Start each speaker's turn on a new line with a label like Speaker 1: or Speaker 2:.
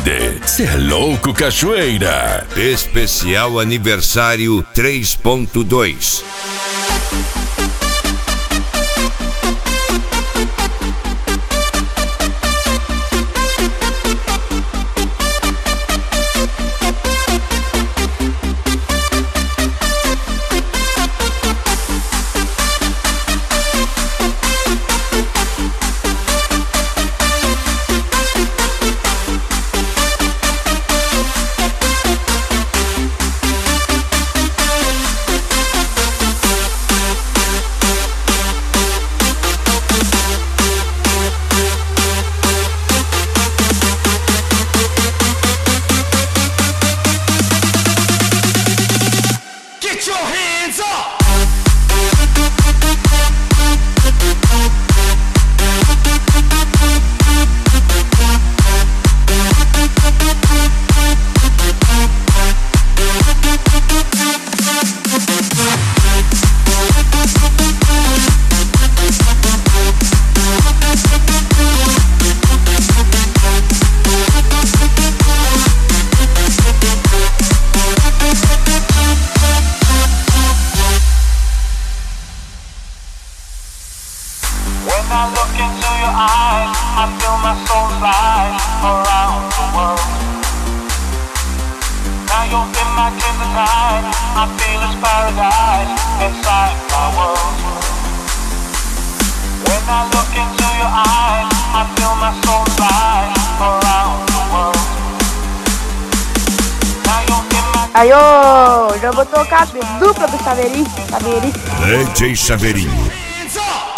Speaker 1: tarde. Cê é louco, Cachoeira.
Speaker 2: Especial aniversário 3.2.
Speaker 3: When I look into your eyes, I feel my soul fly around the world. Now you're in my kindred tide, I feel it's paradise inside my world. When I look into your eyes, I feel my soul fly around the world. Now you're in my...
Speaker 4: Aí, ô, já vou tocar a dupla do Chaveirinho.
Speaker 2: DJ Chaveirinho.
Speaker 3: Hands up!